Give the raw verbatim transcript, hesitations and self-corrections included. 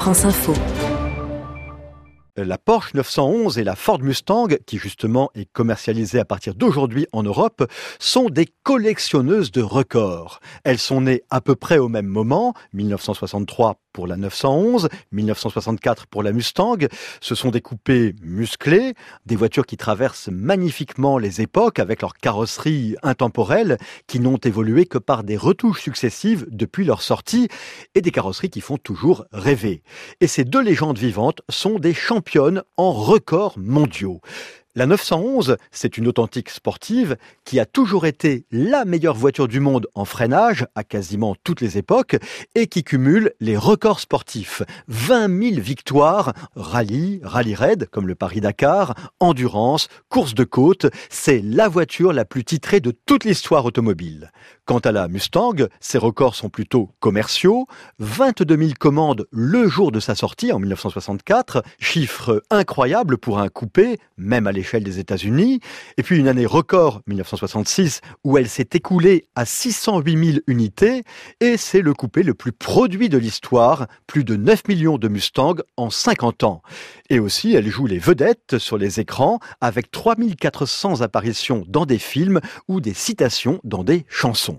France Info. La Porsche neuf cent onze et la Ford Mustang, qui justement est commercialisée à partir d'aujourd'hui en Europe, sont des collectionneuses de records. Elles sont nées à peu près au même moment, mille neuf cent soixante-trois pour la neuf cent onze, mille neuf cent soixante-quatre pour la Mustang. Ce sont des coupés musclés, des voitures qui traversent magnifiquement les époques avec leur carrosserie intemporelle, qui n'ont évolué que par des retouches successives depuis leur sortie, et des carrosseries qui font toujours rêver. Et ces deux légendes vivantes sont des championnes en records mondiaux. La neuf cent onze, c'est une authentique sportive qui a toujours été la meilleure voiture du monde en freinage à quasiment toutes les époques et qui cumule les records sportifs. vingt mille victoires, rallye, rallye-raid comme le Paris-Dakar, endurance, course de côte, c'est la voiture la plus titrée de toute l'histoire automobile. Quant à la Mustang, ses records sont plutôt commerciaux. vingt-deux mille commandes le jour de sa sortie en mille neuf cent soixante-quatre, chiffre incroyable pour un coupé, même à l'échelle des États-Unis. Et puis une année record, mille neuf cent soixante-six, où elle s'est écoulée à six cent huit mille unités. Et c'est le coupé le plus produit de l'histoire, plus de neuf millions de Mustang en cinquante ans. Et aussi, elle joue les vedettes sur les écrans avec trois mille quatre cents apparitions dans des films ou des citations dans des chansons.